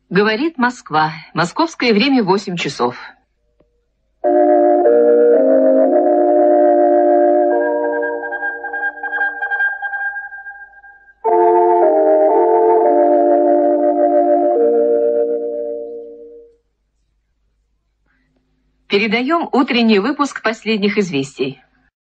Говорит Москва. Московское время 8 часов. Передаем утренний выпуск последних известий.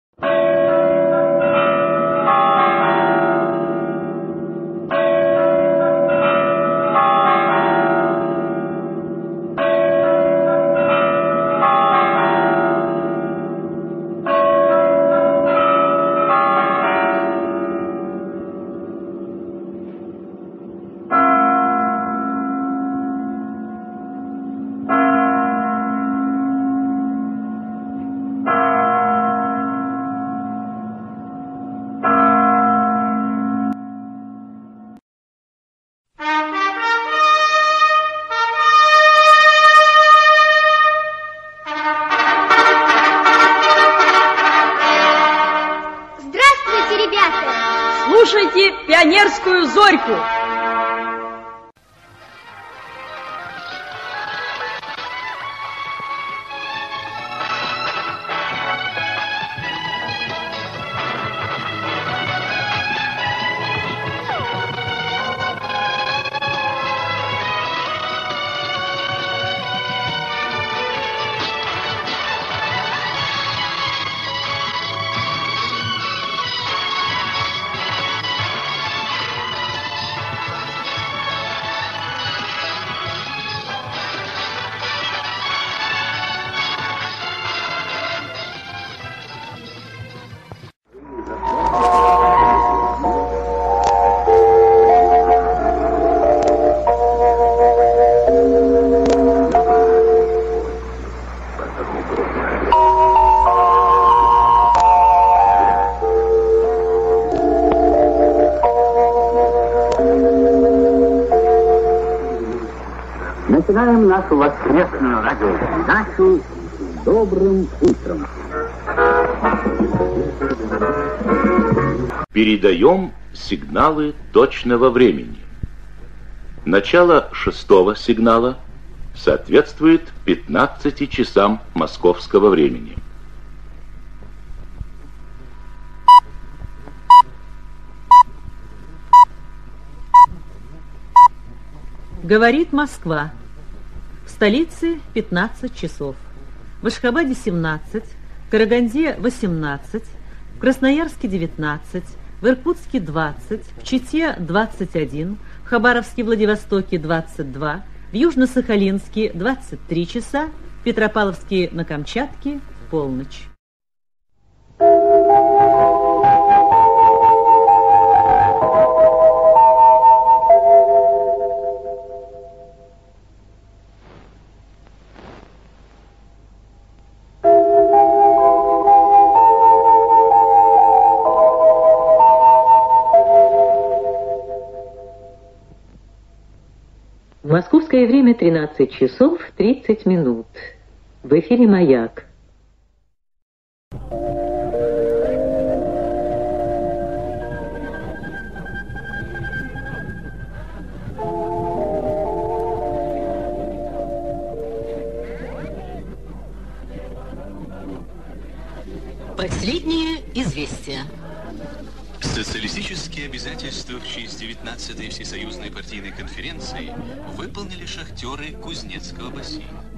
Слушайте пионерскую зорьку. Начинаем нашу воскресную радиопередачу с добрым утром. Передаем сигналы точного времени. Начало 6-го сигнала соответствует 15 часам московского времени. Говорит Москва. В столице 15 часов. В Ашхабаде 17, в Караганде 18, в Красноярске 19, в Иркутске 20, в Чите 21, в Хабаровске, Владивостоке 22, в Южно-Сахалинске 23 часа, в Петропавловске на Камчатке полночь. Московское время 13 часов 30 минут. В эфире «Маяк». Последнее известие. Социалистические обязательства в честь 19-й Всесоюзной партийной конференции выполнили шахтеры Кузнецкого бассейна.